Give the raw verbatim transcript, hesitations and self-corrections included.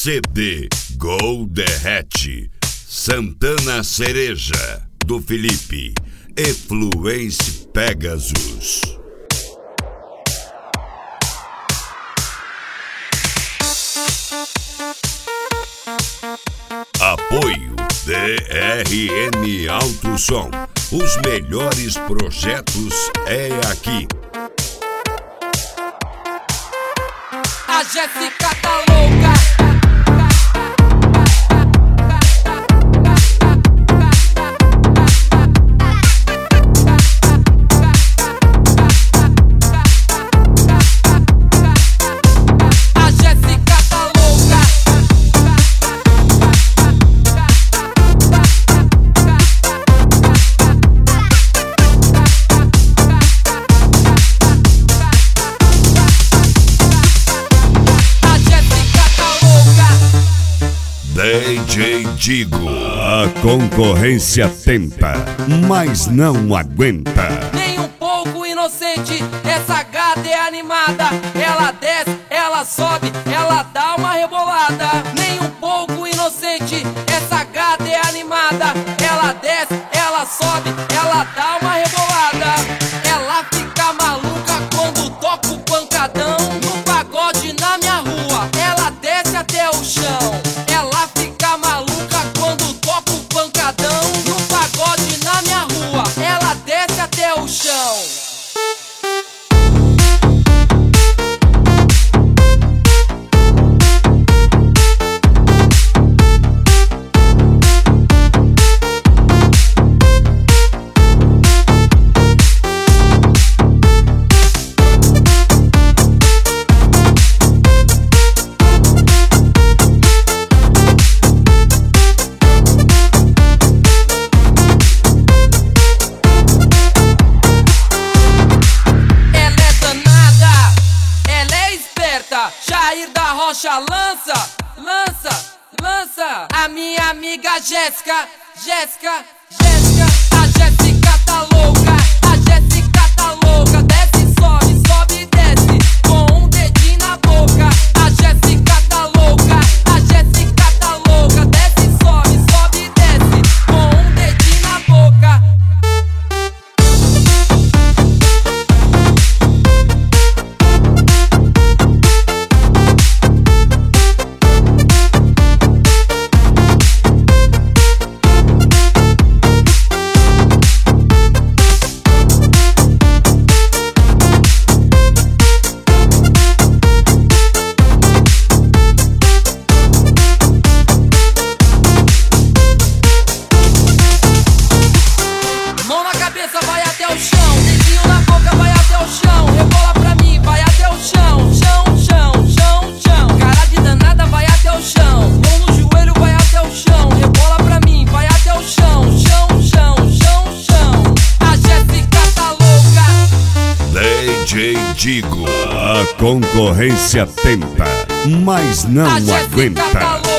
C D Gol Derrete, Santana Cereja, do Felipe, Efluence Pegasus. Apoio D R N Alto Som. Os melhores projetos é aqui. A Jéssica tá louca. D J Digo, a concorrência tenta, mas não aguenta. Nem um pouco inocente, essa gata é animada. Ela desce, ela sobe, ela dá uma rebolada. Nem um pouco inocente, essa gata é animada. Ela desce, ela sobe, ela dá uma rebolada. Ela fica maluca quando toca o pancadão. No pagode na minha rua, ela desce até o chão. Ela fica maluca quando toca o pancadão. No pagode na minha rua, ela desce até o chão. Jair da Rocha lança, lança, lança. A minha amiga Jéssica, Jéssica, Jéssica. A Jéssica tá louca, a Jéssica tá louca. Desce, sobe, sobe e desce, com um dedinho na boca. A Jéssica tá louca, a Jéssica tá louca. Desce, sobe, sobe e desce, com um dedinho na boca. Vai até o chão, dedinho na boca, vai até o chão. Rebola pra mim, vai até o chão. Chão, chão, chão, chão. Cara de danada, vai até o chão. Mão no joelho, vai até o chão. Rebola pra mim, vai até o chão. Chão, chão, chão, chão. A Jéssica tá louca. D J Digo, a concorrência tenta, mas não A Jéssica aguenta. tá louca.